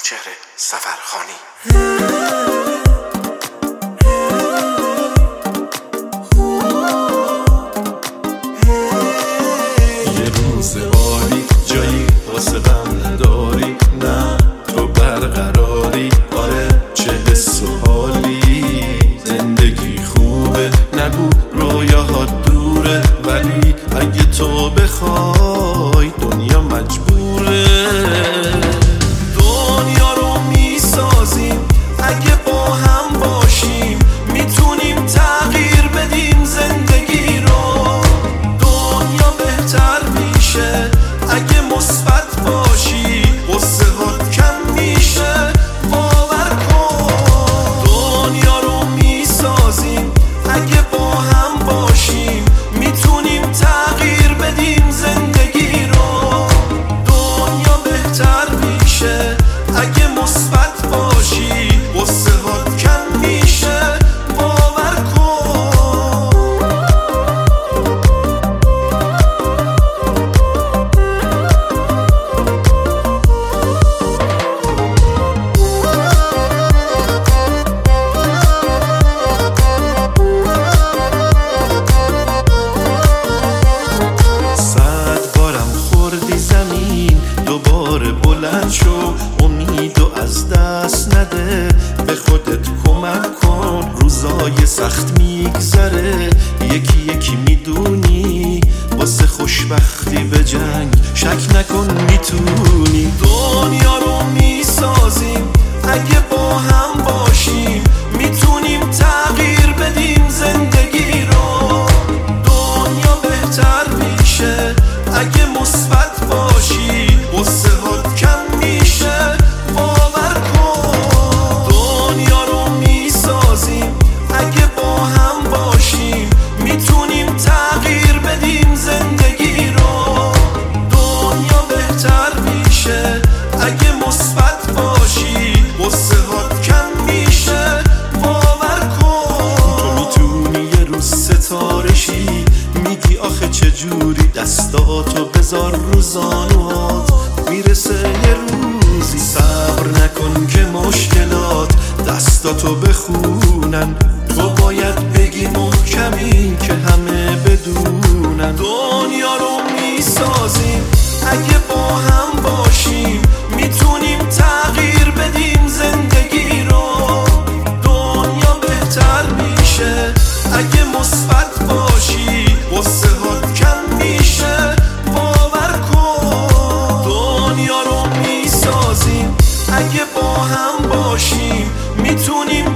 منوچهر سفرخانی. یه روز عالی جایی واسه غم نداری، نه تو برقراری، آره چه حس و حالی. زندگی خوبه نگو رویاهات دوره، ولی اگه تو بخوای دنیا مجبوره. دنیا رو میسازیم اگه با هم باشیم، میتونیم تغییر بدیم زندگی رو. دنیا بهتر میشه اگه مثبت باشی، غصه هات کم میشه باور کن. دنیا رو میسازیم اگه با هم باشیم، میتونیم تغییر بدیم زندگی رو. دنیا بهتر میشه اگه مثبت باشی، غصه هات کم میشه باور کن. دوباره بلند شو، امیدو از دست نده، به خودت کمک کن. روزای سخت میگذره، یکی یکی میدونی، واسه خوشبختی به جنگ شک نکن میتونی. دنیا رو میسازیم اگه با هم باشیم، میتونیم تغییر بدیم زندگی رو. دنیا بهتر میشه اگه مثبت باشی، غصه هات کم میشه باور کن. دنیا رو میسازیم اگه با هم باشیم، میتونیم تغییر بدیم زندگی رو. دنیا بهتر میشه اگه مثبت باشی، غصه هات کم میشه باور کن. تو میتونی یه روز ستاره شی، میگی آخه چجوری، دستاتو بذار رو زانوات، میرسه یه روزی. صبر نکن که مشکلات دستاتو بخونن، تو باید بگی محکمی که همه بدونن. دنیا رو میسازیم اگه با هم باشیم، میتونیم تغییر بدیم زندگی رو. دنیا بهتر میشه اگه مثبت باشی، غصه هات کم میشه باور کن. دنیا رو میسازیم اگه با هم باشیم، میتونیم